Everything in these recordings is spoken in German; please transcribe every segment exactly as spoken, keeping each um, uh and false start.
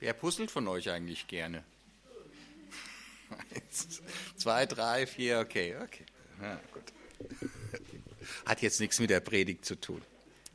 Wer puzzelt von euch eigentlich gerne? Eins, zwei, drei, vier, okay, okay. Ja, gut. Hat jetzt nichts mit der Predigt zu tun.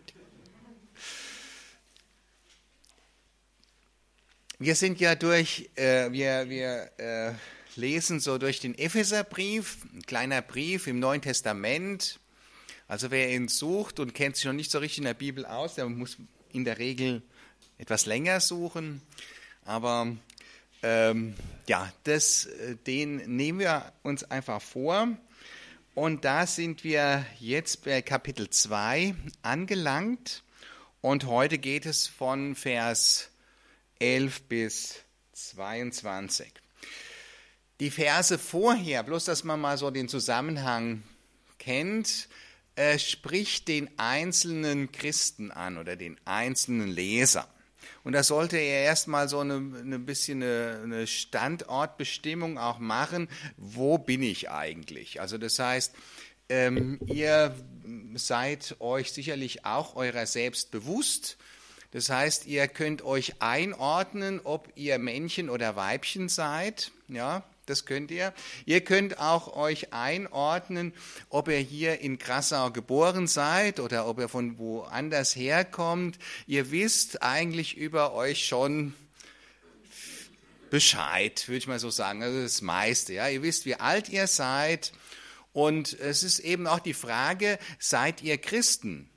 Wir sind ja durch, äh, wir, wir äh, lesen so durch den Epheserbrief, ein kleiner Brief im Neuen Testament. Also wer ihn sucht und kennt sich noch nicht so richtig in der Bibel aus, der muss in der Regel etwas länger suchen. Aber ähm, ja, das, den nehmen wir uns einfach vor. Und da sind wir jetzt bei Kapitel zwei angelangt. Und heute geht es von Vers elf bis zweiundzwanzig. Die Verse vorher, bloß dass man mal so den Zusammenhang kennt, äh, spricht den einzelnen Christen an oder den einzelnen Leser. Und da sollte er erstmal so eine, eine bisschen eine, eine Standortbestimmung auch machen, wo bin ich eigentlich? Also das heißt, ähm, ihr seid euch sicherlich auch eurer selbst bewusst. Das heißt, ihr könnt euch einordnen, ob ihr Männchen oder Weibchen seid. Ja, das könnt ihr. Ihr könnt auch euch einordnen, ob ihr hier in Grassau geboren seid oder ob ihr von woanders herkommt. Ihr wisst eigentlich über euch schon Bescheid, würde ich mal so sagen. Also das meiste. Ja, ihr wisst, wie alt ihr seid. Und es ist eben auch die Frage, seid ihr Christen?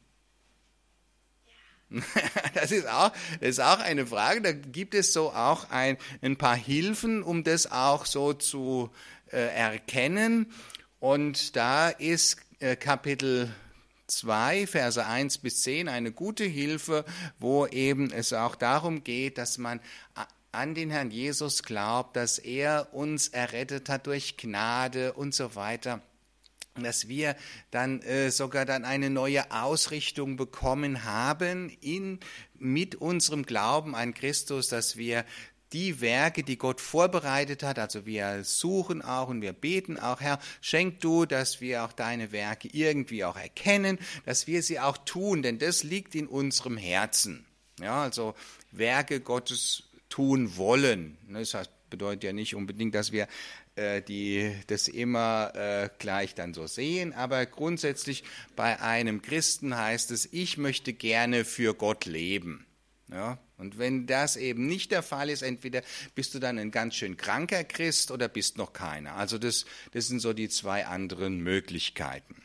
Das ist auch, das ist auch eine Frage, da gibt es so auch ein, ein paar Hilfen, um das auch so zu äh, erkennen. Und da ist äh, Kapitel zwei, Verse eins bis zehn eine gute Hilfe, wo eben es auch darum geht, dass man an den Herrn Jesus glaubt, dass er uns errettet hat durch Gnade und so weiter. Dass wir dann äh, sogar dann eine neue Ausrichtung bekommen haben in, mit unserem Glauben an Christus, dass wir die Werke, die Gott vorbereitet hat, also wir suchen auch und wir beten auch, Herr, schenk du, dass wir auch deine Werke irgendwie auch erkennen, dass wir sie auch tun, denn das liegt in unserem Herzen. Ja, also Werke Gottes tun wollen. Das heißt, bedeutet ja nicht unbedingt, dass wir die das immer äh, gleich dann so sehen, aber grundsätzlich bei einem Christen heißt es, ich möchte gerne für Gott leben. Ja? Und wenn das eben nicht der Fall ist, entweder bist du dann ein ganz schön kranker Christ oder bist noch keiner. Also das, das sind so die zwei anderen Möglichkeiten.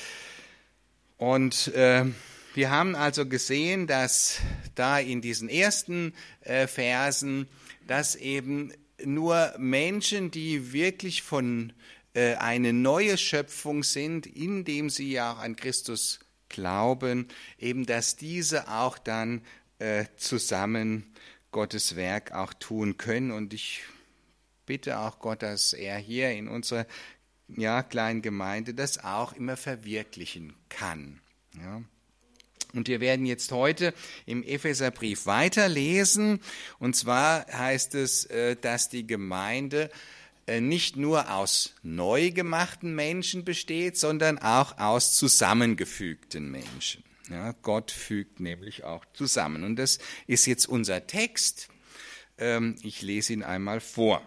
Und äh, wir haben also gesehen, dass da in diesen ersten äh, Versen, dass eben nur Menschen, die wirklich von äh, eine neue Schöpfung sind, indem sie ja auch an Christus glauben, eben dass diese auch dann äh, zusammen Gottes Werk auch tun können. Und ich bitte auch Gott, dass er hier in unserer ja, kleinen Gemeinde das auch immer verwirklichen kann. Ja. Und wir werden jetzt heute im Epheserbrief weiterlesen. Und zwar heißt es, dass die Gemeinde nicht nur aus neu gemachten Menschen besteht, sondern auch aus zusammengefügten Menschen. Ja, Gott fügt nämlich auch zusammen. Und das ist jetzt unser Text. Ich lese ihn einmal vor.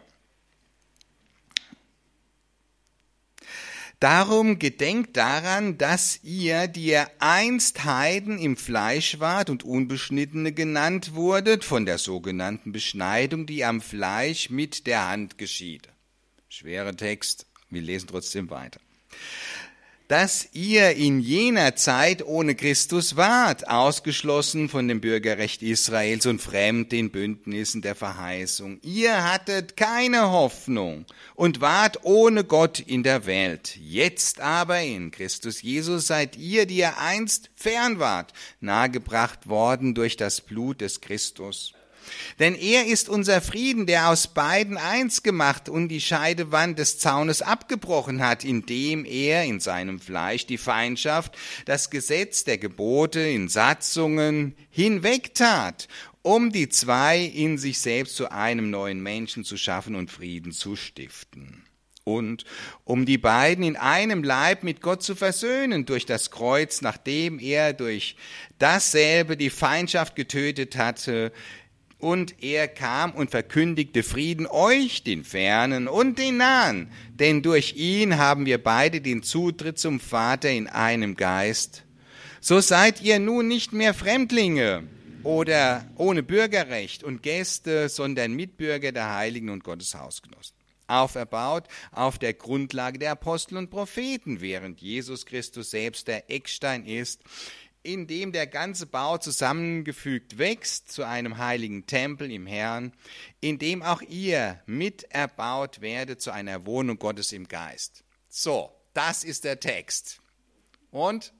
Darum gedenkt daran, dass ihr, die ihr einst Heiden im Fleisch wart und Unbeschnittene genannt wurdet, von der sogenannten Beschneidung, die am Fleisch mit der Hand geschieht. Schwerer Text, wir lesen trotzdem weiter. Dass ihr in jener Zeit ohne Christus wart, ausgeschlossen von dem Bürgerrecht Israels und fremd den Bündnissen der Verheißung. Ihr hattet keine Hoffnung und wart ohne Gott in der Welt. Jetzt aber in Christus Jesus seid ihr, die ihr einst fern wart, nahegebracht worden durch das Blut des Christus. Denn er ist unser Frieden, der aus beiden eins gemacht und die Scheidewand des Zaunes abgebrochen hat, indem er in seinem Fleisch die Feindschaft, das Gesetz der Gebote in Satzungen hinwegtat, um die zwei in sich selbst zu einem neuen Menschen zu schaffen und Frieden zu stiften. Und um die beiden in einem Leib mit Gott zu versöhnen durch das Kreuz, nachdem er durch dasselbe die Feindschaft getötet hatte, Und er kam und verkündigte Frieden euch, den Fernen und den Nahen, denn durch ihn haben wir beide den Zutritt zum Vater in einem Geist. So seid ihr nun nicht mehr Fremdlinge oder ohne Bürgerrecht und Gäste, sondern Mitbürger der Heiligen und Gottes Hausgenossen. Auferbaut auf der Grundlage der Apostel und Propheten, während Jesus Christus selbst der Eckstein ist, in dem der ganze Bau zusammengefügt wächst zu einem heiligen Tempel im Herrn, in dem auch ihr miterbaut werdet zu einer Wohnung Gottes im Geist. So, das ist der Text. Und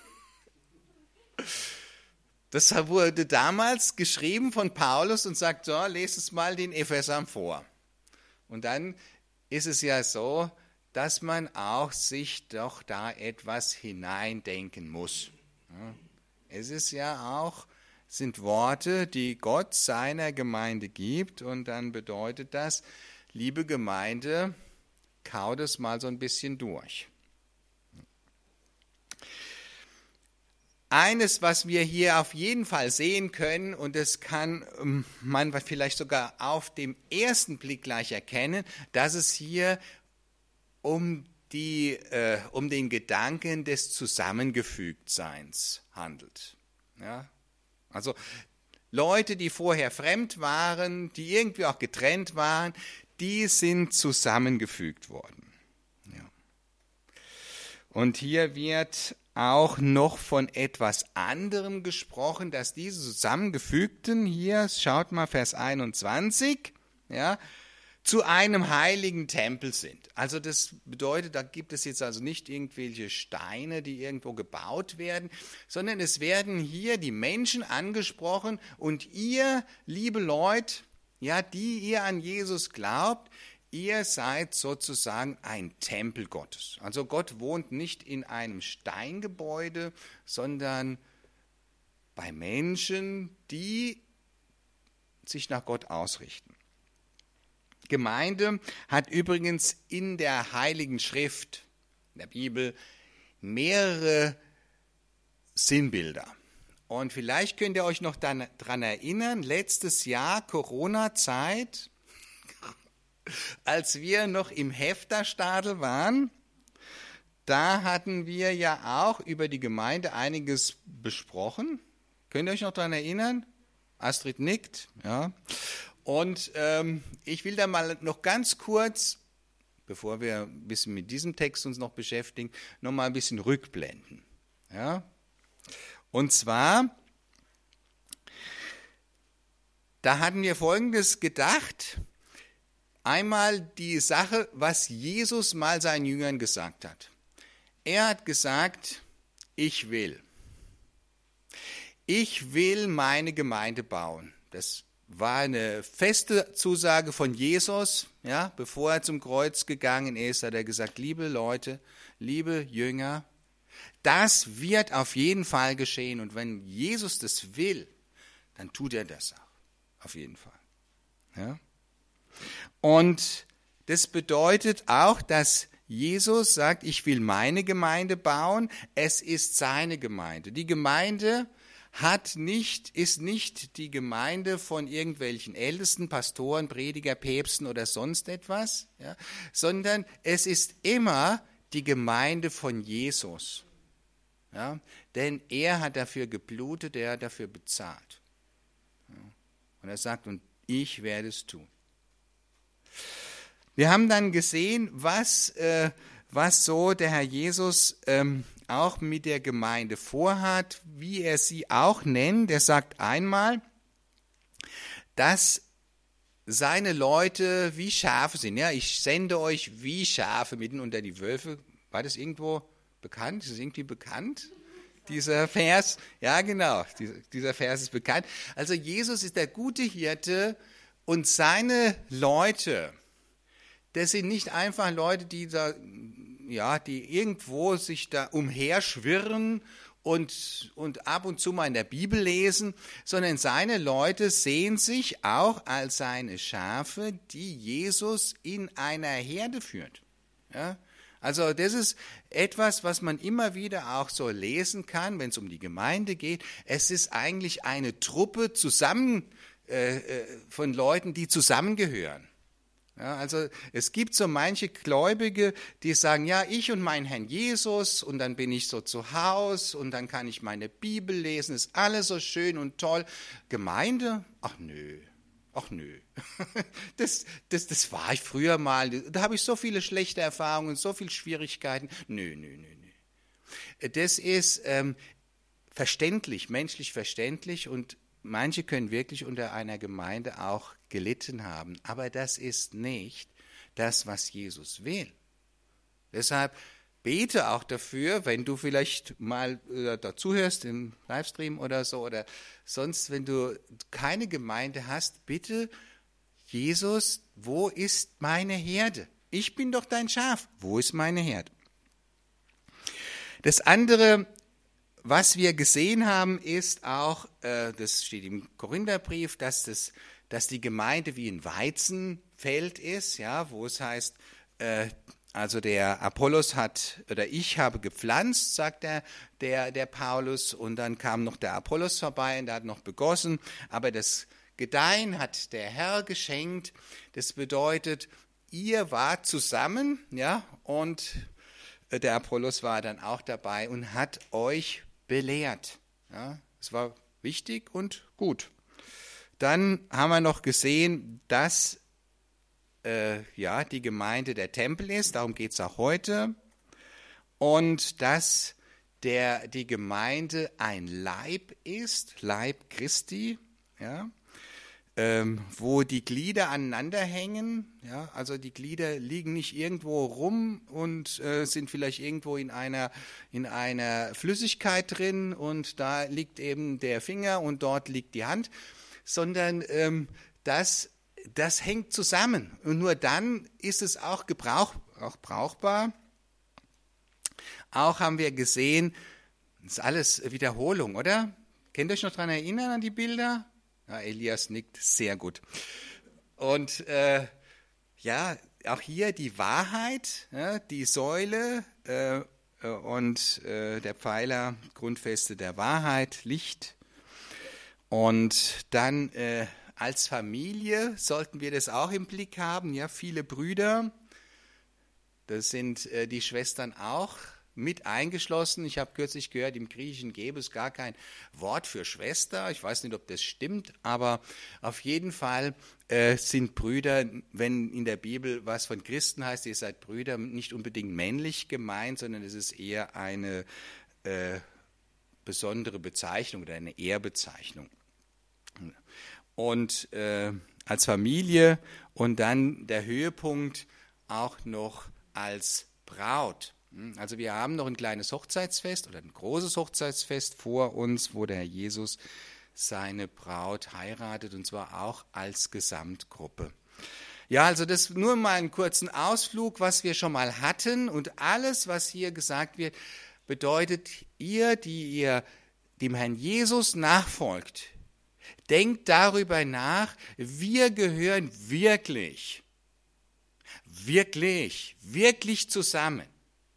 das wurde damals geschrieben von Paulus und sagt, so, lest es mal den Ephesern vor. Und dann ist es ja so, dass man auch sich doch da etwas hineindenken muss. Es ist ja auch, sind Worte, die Gott seiner Gemeinde gibt, und dann bedeutet das, liebe Gemeinde, kau das mal so ein bisschen durch. Eines, was wir hier auf jeden Fall sehen können, und das kann man vielleicht sogar auf dem ersten Blick gleich erkennen, dass es hier um die äh, um den Gedanken des Zusammengefügtseins handelt. Ja? Also Leute, die vorher fremd waren, die irgendwie auch getrennt waren, die sind zusammengefügt worden. Ja. Und hier wird auch noch von etwas anderem gesprochen, dass diese Zusammengefügten, hier, schaut mal Vers einundzwanzig, ja, zu einem heiligen Tempel sind. Also das bedeutet, da gibt es jetzt also nicht irgendwelche Steine, die irgendwo gebaut werden, sondern es werden hier die Menschen angesprochen, und ihr, liebe Leute, ja, die ihr an Jesus glaubt, ihr seid sozusagen ein Tempel Gottes. Also Gott wohnt nicht in einem Steingebäude, sondern bei Menschen, die sich nach Gott ausrichten. Gemeinde hat übrigens in der Heiligen Schrift, in der Bibel, mehrere Sinnbilder. Und vielleicht könnt ihr euch noch daran erinnern, letztes Jahr, Corona-Zeit, als wir noch im Hefterstadel waren, da hatten wir ja auch über die Gemeinde einiges besprochen. Könnt ihr euch noch daran erinnern? Astrid nickt, ja. Und ähm, ich will da mal noch ganz kurz, bevor wir ein bisschen mit diesem Text uns noch beschäftigen, noch mal ein bisschen rückblenden. Ja? Und zwar, da hatten wir Folgendes gedacht. Einmal die Sache, was Jesus mal seinen Jüngern gesagt hat. Er hat gesagt, ich will. Ich will meine Gemeinde bauen. Das war eine feste Zusage von Jesus, ja, bevor er zum Kreuz gegangen ist, hat er gesagt, liebe Leute, liebe Jünger, das wird auf jeden Fall geschehen, und wenn Jesus das will, dann tut er das auch, auf jeden Fall. Ja? Und das bedeutet auch, dass Jesus sagt, ich will meine Gemeinde bauen, es ist seine Gemeinde. Die Gemeinde hat nicht, ist nicht die Gemeinde von irgendwelchen Ältesten, Pastoren, Prediger, Päpsten oder sonst etwas, ja, sondern es ist immer die Gemeinde von Jesus. Ja, denn er hat dafür geblutet, er hat dafür bezahlt. Ja, und er sagt, und ich werde es tun. Wir haben dann gesehen, was, äh, was so der Herr Jesus ähm, auch mit der Gemeinde vorhat, wie er sie auch nennt. Er sagt einmal, dass seine Leute wie Schafe sind. Ja, ich sende euch wie Schafe mitten unter die Wölfe. War das irgendwo bekannt? Ist das irgendwie bekannt? Dieser Vers? Ja, genau, dieser Vers ist bekannt. Also Jesus ist der gute Hirte, und seine Leute, das sind nicht einfach Leute, die da, ja, die irgendwo sich da umherschwirren und, und ab und zu mal in der Bibel lesen, sondern seine Leute sehen sich auch als seine Schafe, die Jesus in einer Herde führt. Ja? Also das ist etwas, was man immer wieder auch so lesen kann, wenn es um die Gemeinde geht. Es ist eigentlich eine Truppe zusammen äh, von Leuten, die zusammengehören. Ja, also es gibt so manche Gläubige, die sagen, ja, ich und mein Herrn Jesus und dann bin ich so zu Hause und dann kann ich meine Bibel lesen, ist alles so schön und toll. Gemeinde? Ach nö, ach nö. Das, das, das war ich früher mal, da habe ich so viele schlechte Erfahrungen, so viele Schwierigkeiten. Nö, nö, nö, nö. Das ist ähm, verständlich, menschlich verständlich und manche können wirklich unter einer Gemeinde auch gelitten haben, aber das ist nicht das, was Jesus will. Deshalb bete auch dafür, wenn du vielleicht mal äh, dazuhörst im Livestream oder so oder sonst, wenn du keine Gemeinde hast, bitte Jesus, wo ist meine Herde? Ich bin doch dein Schaf. Wo ist meine Herde? Das andere, was wir gesehen haben, ist auch, äh, das steht im Korintherbrief, dass, das, dass die Gemeinde wie ein Weizenfeld ist, ja, wo es heißt, äh, also der Apollos hat, oder ich habe gepflanzt, sagt der, der, der Paulus, und dann kam noch der Apollos vorbei und der hat noch begossen, aber das Gedeihen hat der Herr geschenkt. Das bedeutet, ihr wart zusammen, ja, und der Apollos war dann auch dabei und hat euch belehrt. Ja, es war wichtig und gut. Dann haben wir noch gesehen, dass äh, ja, die Gemeinde der Tempel ist, darum geht es auch heute, und dass der, die Gemeinde ein Leib ist, Leib Christi, ja, ähm, wo die Glieder aneinander hängen, ja, also die Glieder liegen nicht irgendwo rum und äh, sind vielleicht irgendwo in einer, in einer Flüssigkeit drin und da liegt eben der Finger und dort liegt die Hand, sondern ähm, das, das hängt zusammen und nur dann ist es auch, gebrauch, auch brauchbar. Auch haben wir gesehen, das ist alles Wiederholung, oder? Könnt ihr euch noch daran erinnern an die Bilder? Ja, Elias nickt, sehr gut. Und äh, ja, auch hier die Wahrheit, ja, die Säule äh, und äh, der Pfeiler, Grundfeste der Wahrheit, Licht. Und dann äh, als Familie sollten wir das auch im Blick haben, ja, viele Brüder, das sind äh, die Schwestern auch mit eingeschlossen. Ich habe kürzlich gehört, im Griechischen gäbe es gar kein Wort für Schwester. Ich weiß nicht, ob das stimmt, aber auf jeden Fall äh, sind Brüder, wenn in der Bibel was von Christen heißt, ihr seid Brüder, nicht unbedingt männlich gemeint, sondern es ist eher eine äh, besondere Bezeichnung oder eine Ehrbezeichnung. Und äh, als Familie und dann der Höhepunkt auch noch als Braut. Also wir haben noch ein kleines Hochzeitsfest oder ein großes Hochzeitsfest vor uns, wo der Herr Jesus seine Braut heiratet und zwar auch als Gesamtgruppe. Ja, also das nur mal einen kurzen Ausflug, was wir schon mal hatten und alles, was hier gesagt wird, bedeutet ihr, die ihr dem Herrn Jesus nachfolgt, denkt darüber nach, wir gehören wirklich, wirklich, wirklich zusammen.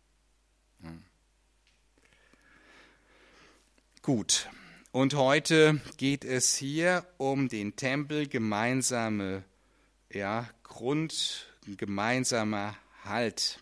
Gut, und heute geht es hier um den Tempel, gemeinsame ja, Grund, gemeinsamer Halt.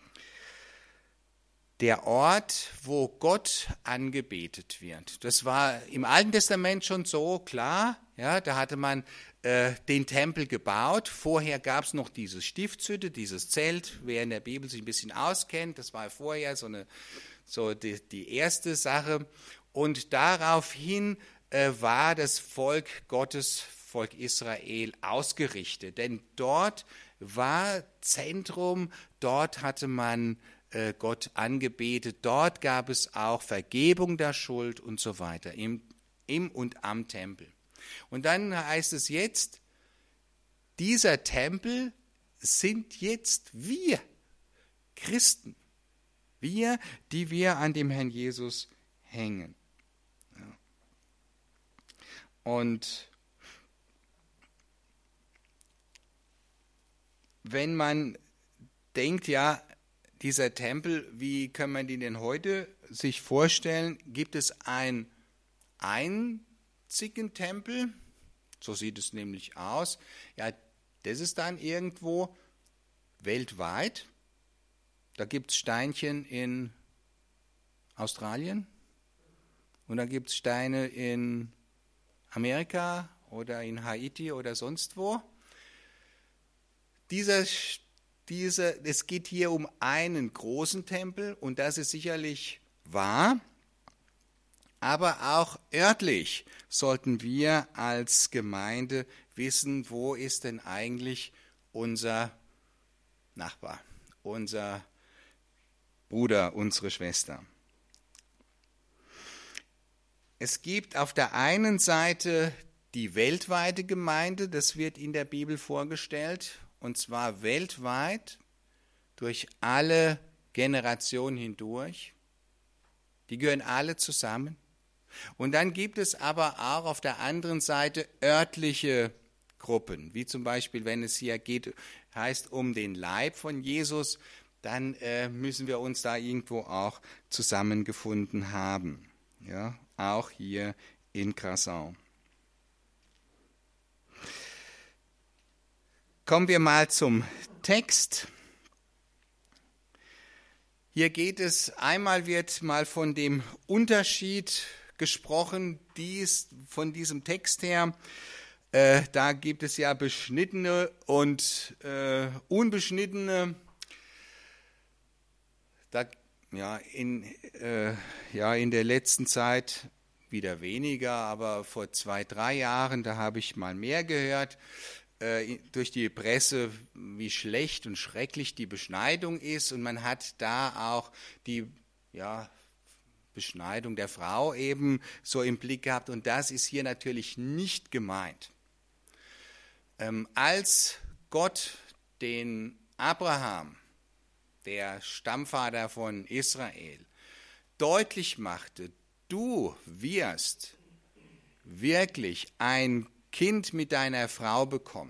Der Ort, wo Gott angebetet wird. Das war im Alten Testament schon so klar. Ja, da hatte man äh, den Tempel gebaut. Vorher gab es noch diese Stiftshütte, dieses Zelt. Wer in der Bibel sich ein bisschen auskennt, das war vorher so, eine, so die, die erste Sache. Und daraufhin äh, war das Volk Gottes, Volk Israel, ausgerichtet. Denn dort war Zentrum, dort hatte man äh, Gott angebetet, dort gab es auch Vergebung der Schuld und so weiter, im, im und am Tempel. Und dann heißt es jetzt, dieser Tempel sind jetzt wir, Christen, wir, die wir an dem Herrn Jesus hängen. Und wenn man denkt, ja, dieser Tempel, wie kann man den denn heute sich vorstellen? Gibt es einen einzigen Tempel? So sieht es nämlich aus. Ja, das ist dann irgendwo weltweit. Da gibt es Steinchen in Australien und da gibt es Steine in Amerika oder in Haiti oder sonst wo. Dieser, dieser, es geht hier um einen großen Tempel und das ist sicherlich wahr, aber auch örtlich sollten wir als Gemeinde wissen, wo ist denn eigentlich unser Nachbar, unser Bruder, unsere Schwester. Es gibt auf der einen Seite die weltweite Gemeinde, das wird in der Bibel vorgestellt, und zwar weltweit durch alle Generationen hindurch. Die gehören alle zusammen. Und dann gibt es aber auch auf der anderen Seite örtliche Gruppen, wie zum Beispiel, wenn es hier geht, heißt um den Leib von Jesus, dann äh, müssen wir uns da irgendwo auch zusammengefunden haben. Ja, auch hier in Grassau. Kommen wir mal zum Text. Hier geht es, einmal wird mal von dem Unterschied gesprochen, dies, von diesem Text her. Äh, da gibt es ja beschnittene und äh, unbeschnittene. Da, ja, in, äh, ja, in der letzten Zeit wieder weniger, aber vor zwei, drei Jahren, da habe ich mal mehr gehört, äh, durch die Presse, wie schlecht und schrecklich die Beschneidung ist. Und man hat da auch die ja, Beschneidung der Frau eben so im Blick gehabt. Und das ist hier natürlich nicht gemeint. Ähm, als Gott den Abraham, der Stammvater von Israel, deutlich machte, du wirst wirklich ein Kind mit deiner Frau bekommen,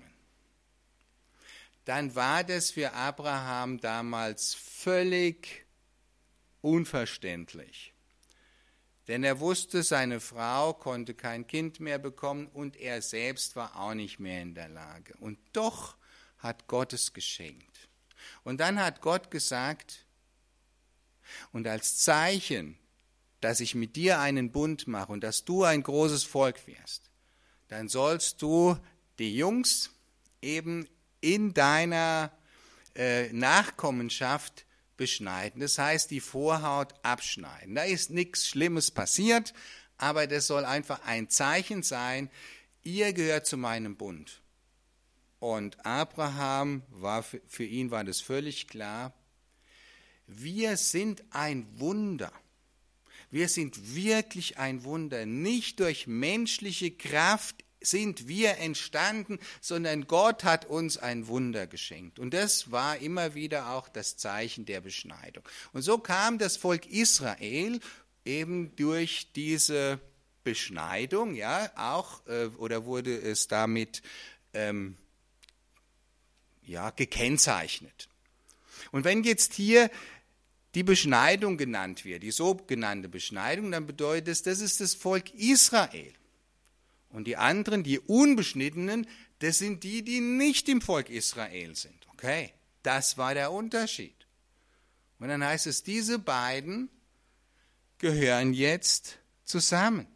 dann war das für Abraham damals völlig unverständlich. Denn er wusste, seine Frau konnte kein Kind mehr bekommen und er selbst war auch nicht mehr in der Lage. Und doch hat Gott es geschenkt. Und dann hat Gott gesagt, und als Zeichen, dass ich mit dir einen Bund mache und dass du ein großes Volk wirst, dann sollst du die Jungs eben in deiner äh, Nachkommenschaft beschneiden. Das heißt, die Vorhaut abschneiden. Da ist nichts Schlimmes passiert, aber das soll einfach ein Zeichen sein, ihr gehört zu meinem Bund. Und Abraham, war für, für ihn war das völlig klar, wir sind ein Wunder. Wir sind wirklich ein Wunder. Nicht durch menschliche Kraft sind wir entstanden, sondern Gott hat uns ein Wunder geschenkt. Und das war immer wieder auch das Zeichen der Beschneidung. Und so kam das Volk Israel eben durch diese Beschneidung, ja, auch, äh, oder wurde es damit ähm, ja, gekennzeichnet. Und wenn jetzt hier die Beschneidung genannt wird, die sogenannte Beschneidung, dann bedeutet es, das ist das Volk Israel. Und die anderen, die Unbeschnittenen, das sind die, die nicht im Volk Israel sind. Okay, das war der Unterschied. Und dann heißt es, diese beiden gehören jetzt zusammen.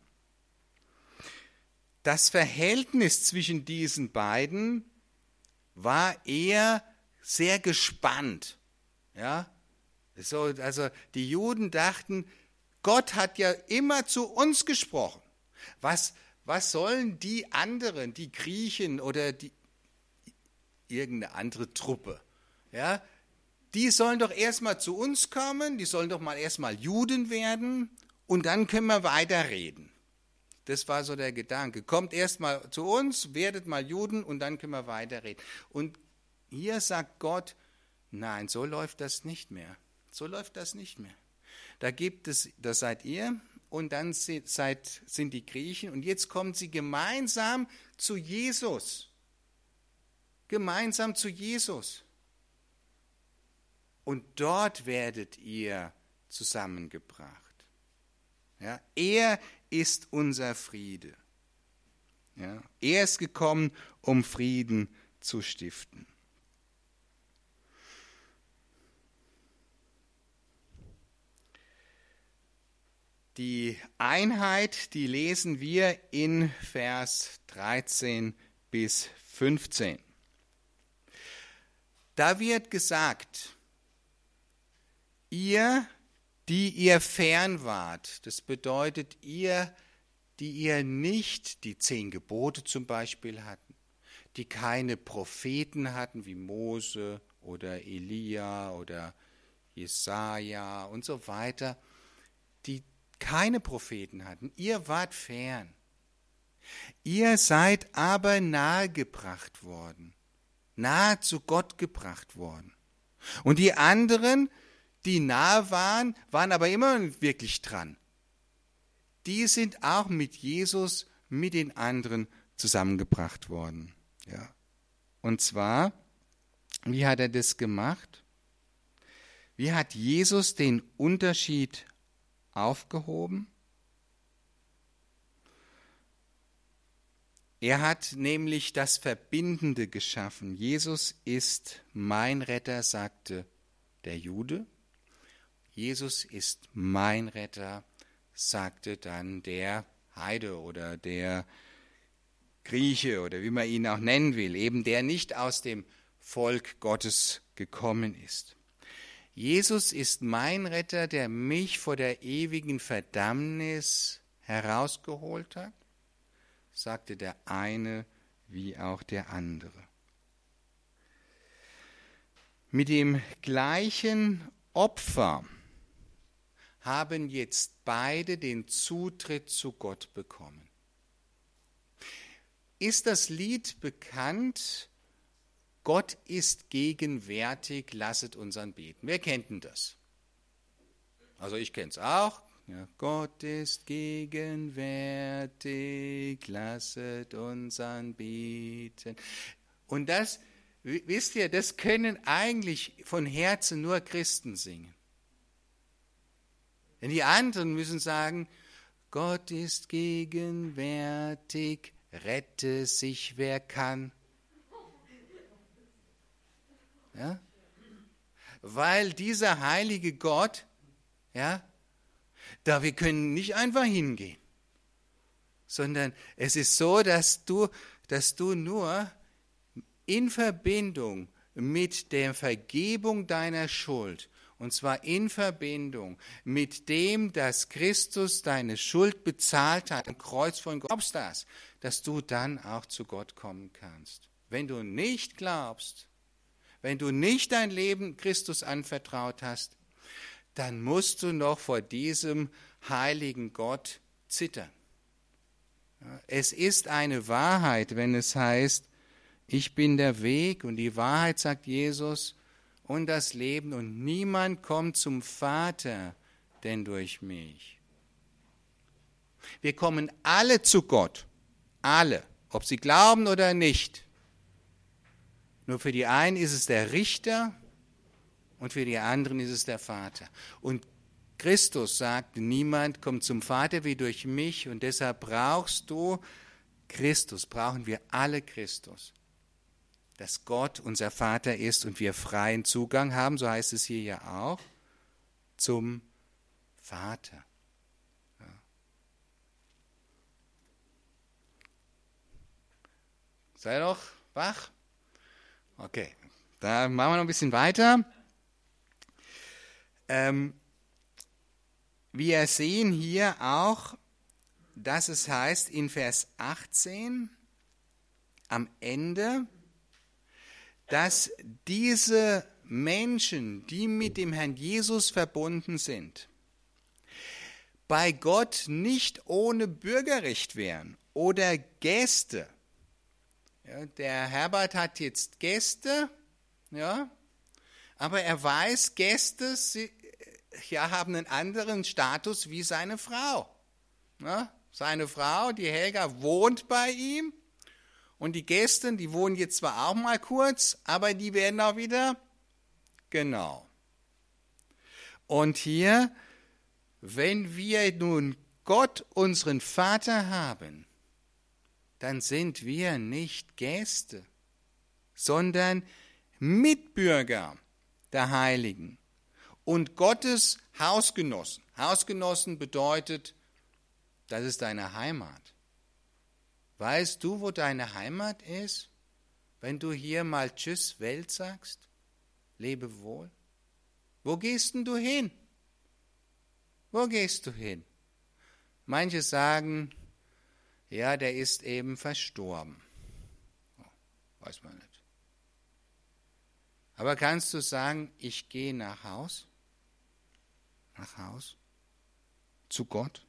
Das Verhältnis zwischen diesen beiden war eher sehr gespannt. Ja? So, also die Juden dachten, Gott hat ja immer zu uns gesprochen. Was, was sollen die anderen, die Griechen oder die, irgendeine andere Truppe, ja, die sollen doch erstmal zu uns kommen, die sollen doch mal erstmal Juden werden und dann können wir weiterreden. Das war so der Gedanke. Kommt erstmal zu uns, werdet mal Juden und dann können wir weiterreden. Und hier sagt Gott, nein, so läuft das nicht mehr. So läuft das nicht mehr. Da gibt es, das seid ihr und dann seid, sind die Griechen und jetzt kommen sie gemeinsam zu Jesus. Gemeinsam zu Jesus. Und dort werdet ihr zusammengebracht. Ja, er ist unser Friede. Ja, Er ist gekommen, um Frieden zu stiften. Die Einheit, die lesen wir in Vers dreizehn bis fünfzehn. Da wird gesagt, ihr, die ihr fern wart, das bedeutet ihr, die ihr nicht die zehn Gebote zum Beispiel hatten, die keine Propheten hatten wie Mose oder Elia oder Jesaja und so weiter, die keine Propheten hatten. Ihr wart fern. Ihr seid aber nahegebracht worden, nahe zu Gott gebracht worden. Und die anderen, die nahe waren, waren aber immer wirklich dran. Die sind auch mit Jesus, mit den anderen zusammengebracht worden. Ja. Und zwar, wie hat er das gemacht? Wie hat Jesus den Unterschied aufgehoben? Er hat nämlich das Verbindende geschaffen. Jesus ist mein Retter, sagte der Jude. Jesus ist mein Retter, sagte dann der Heide oder der Grieche oder wie man ihn auch nennen will, eben der nicht aus dem Volk Gottes gekommen ist. Jesus ist mein Retter, der mich vor der ewigen Verdammnis herausgeholt hat, sagte der eine wie auch der andere. Mit dem gleichen Opfer haben jetzt beide den Zutritt zu Gott bekommen. Ist das Lied bekannt? Gott ist gegenwärtig, lasset uns anbeten. Wer kennt denn das? Also ich kenne es auch. Ja, Gott ist gegenwärtig, lasset uns anbeten. Und das, wisst ihr, das können eigentlich von Herzen nur Christen singen. Denn die anderen müssen sagen, Gott ist gegenwärtig, rette sich wer kann. Ja? Weil dieser heilige Gott, ja, da wir können nicht einfach hingehen, sondern es ist so, dass du, dass du nur in Verbindung mit der Vergebung deiner Schuld, und zwar in Verbindung mit dem, dass Christus deine Schuld bezahlt hat am Kreuz von Gott, glaubst das, dass du dann auch zu Gott kommen kannst. Wenn du nicht glaubst, wenn du nicht dein Leben Christus anvertraut hast, dann musst du noch vor diesem heiligen Gott zittern. Es ist eine Wahrheit, wenn es heißt, ich bin der Weg und die Wahrheit, sagt Jesus, und das Leben und niemand kommt zum Vater, denn durch mich. Wir kommen alle zu Gott, alle, ob sie glauben oder nicht. Nur für die einen ist es der Richter und für die anderen ist es der Vater. Und Christus sagt, niemand kommt zum Vater wie durch mich und deshalb brauchst du Christus, brauchen wir alle Christus. Dass Gott unser Vater ist und wir freien Zugang haben, so heißt es hier ja auch, zum Vater. Ja. Sei doch wach. Okay, da machen wir noch ein bisschen weiter. Ähm, wir sehen hier auch, dass es heißt in Vers achtzehn am Ende, dass diese Menschen, die mit dem Herrn Jesus verbunden sind, bei Gott nicht ohne Bürgerrecht wären oder Gäste. Ja, der Herbert hat jetzt Gäste, ja, aber er weiß, Gäste sie, ja, haben einen anderen Status wie seine Frau. Ja, seine Frau, die Helga, wohnt bei ihm. Und die Gäste, die wohnen jetzt zwar auch mal kurz, aber die werden auch wieder, genau. Und hier, wenn wir nun Gott, unseren Vater haben, dann sind wir nicht Gäste, sondern Mitbürger der Heiligen und Gottes Hausgenossen. Hausgenossen bedeutet, das ist deine Heimat. Weißt du, wo deine Heimat ist, wenn du hier mal Tschüss Welt sagst? Lebe wohl. Wo gehst denn du hin? Wo gehst du hin? Manche sagen, ja, der ist eben verstorben. Oh, weiß man nicht. Aber kannst du sagen, ich gehe nach Haus? Nach Haus? Zu Gott?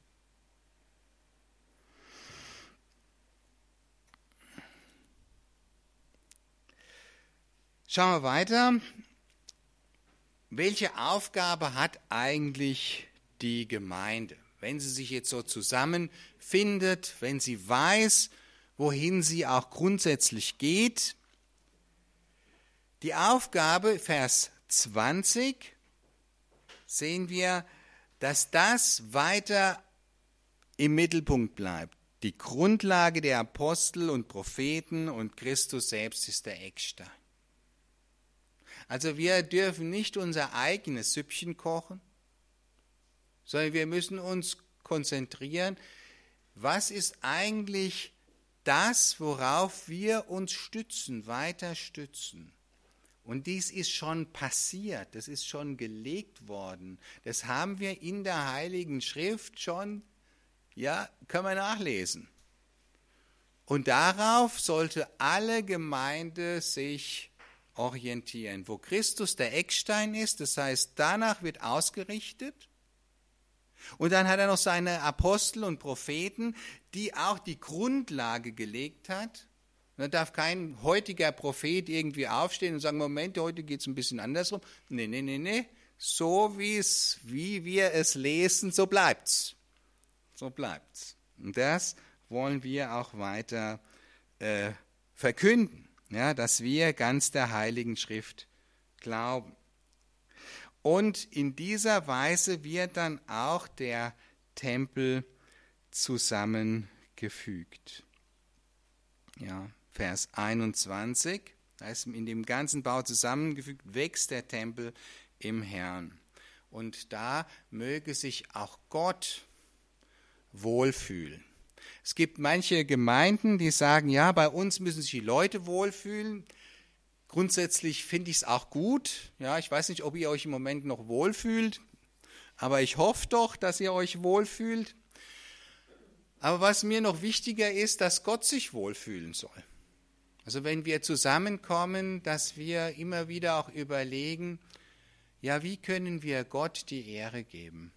Schauen wir weiter. Welche Aufgabe hat eigentlich die Gemeinde, wenn sie sich jetzt so zusammenfindet, wenn sie weiß, wohin sie auch grundsätzlich geht? Die Aufgabe, Vers zwanzig, sehen wir, dass das weiter im Mittelpunkt bleibt. Die Grundlage der Apostel und Propheten und Christus selbst ist der Eckstein. Also wir dürfen nicht unser eigenes Süppchen kochen, sondern wir müssen uns konzentrieren, was ist eigentlich das, worauf wir uns stützen, weiter stützen. Und dies ist schon passiert, das ist schon gelegt worden. Das haben wir in der Heiligen Schrift schon, ja, können wir nachlesen. Und darauf sollte alle Gemeinde sich orientieren. Wo Christus der Eckstein ist, das heißt, danach wird ausgerichtet. Und dann hat er noch seine Apostel und Propheten, die auch die Grundlage gelegt hat. Und dann darf kein heutiger Prophet irgendwie aufstehen und sagen, Moment, heute geht es ein bisschen andersrum. Nee, nee, nee, nee. So wie's, wie wir es lesen, so bleibt's. So bleibt's. Und das wollen wir auch weiter äh, verkünden, ja, dass wir ganz der Heiligen Schrift glauben. Und in dieser Weise wird dann auch der Tempel zusammengefügt. Ja, Vers einundzwanzig, da ist in dem ganzen Bau zusammengefügt, wächst der Tempel im Herrn. Und da möge sich auch Gott wohlfühlen. Es gibt manche Gemeinden, die sagen, ja, bei uns müssen sich die Leute wohlfühlen. Grundsätzlich finde ich es auch gut. Ja, ich weiß nicht, ob ihr euch im Moment noch wohlfühlt, aber ich hoffe doch, dass ihr euch wohlfühlt. Aber was mir noch wichtiger ist, dass Gott sich wohlfühlen soll. Also wenn wir zusammenkommen, dass wir immer wieder auch überlegen, ja, wie können wir Gott die Ehre geben?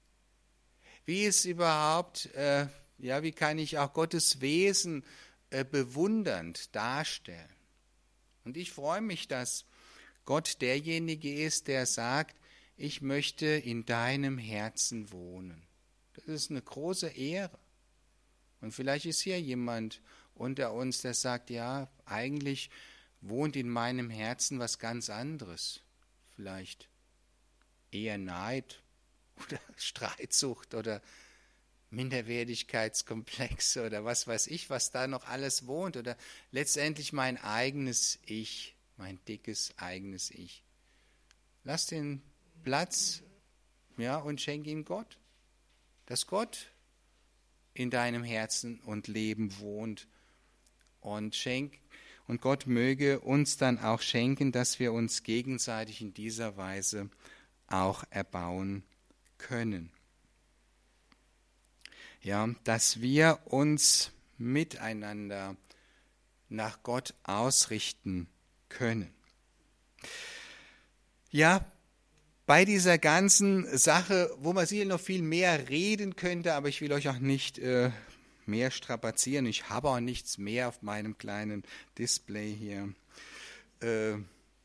Wie ist überhaupt, äh, ja, wie kann ich auch Gottes Wesen äh, bewundernd darstellen? Und ich freue mich, dass Gott derjenige ist, der sagt, ich möchte in deinem Herzen wohnen. Das ist eine große Ehre. Und vielleicht ist hier jemand unter uns, der sagt, ja, eigentlich wohnt in meinem Herzen was ganz anderes. Vielleicht eher Neid oder Streitsucht oder Minderwertigkeitskomplexe oder was weiß ich, was da noch alles wohnt. Oder letztendlich mein eigenes Ich, mein dickes eigenes Ich. Lass den Platz, ja, und schenk ihm Gott. Dass Gott in deinem Herzen und Leben wohnt. Und schenk, und Gott möge uns dann auch schenken, dass wir uns gegenseitig in dieser Weise auch erbauen können. Ja, dass wir uns miteinander nach Gott ausrichten können. Ja, bei dieser ganzen Sache, wo man sicher noch viel mehr reden könnte, aber ich will euch auch nicht äh, mehr strapazieren. Ich habe auch nichts mehr auf meinem kleinen Display hier. Äh,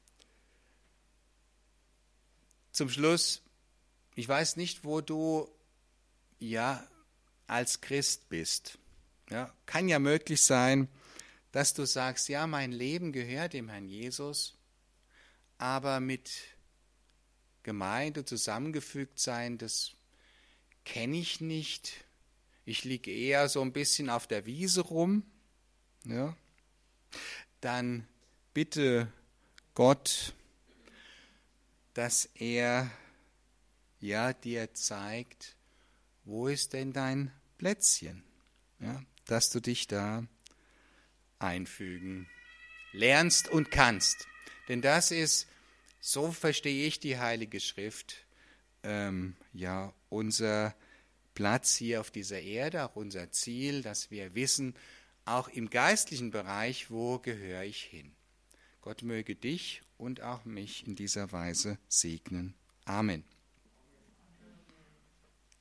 zum Schluss, ich weiß nicht, wo du ja als Christ bist. Ja, kann ja möglich sein, dass du sagst, ja, mein Leben gehört dem Herrn Jesus, aber mit Gemeinde zusammengefügt sein, das kenne ich nicht. Ich liege eher so ein bisschen auf der Wiese rum. ja, dann bitte Gott, dass er ja, dir zeigt, wo ist denn dein Plätzchen, ja, dass du dich da einfügen lernst und kannst. Denn das ist, so verstehe ich die Heilige Schrift, ähm, ja, unser Platz hier auf dieser Erde, auch unser Ziel, dass wir wissen, auch im geistlichen Bereich, wo gehöre ich hin. Gott möge dich und auch mich in dieser Weise segnen. Amen.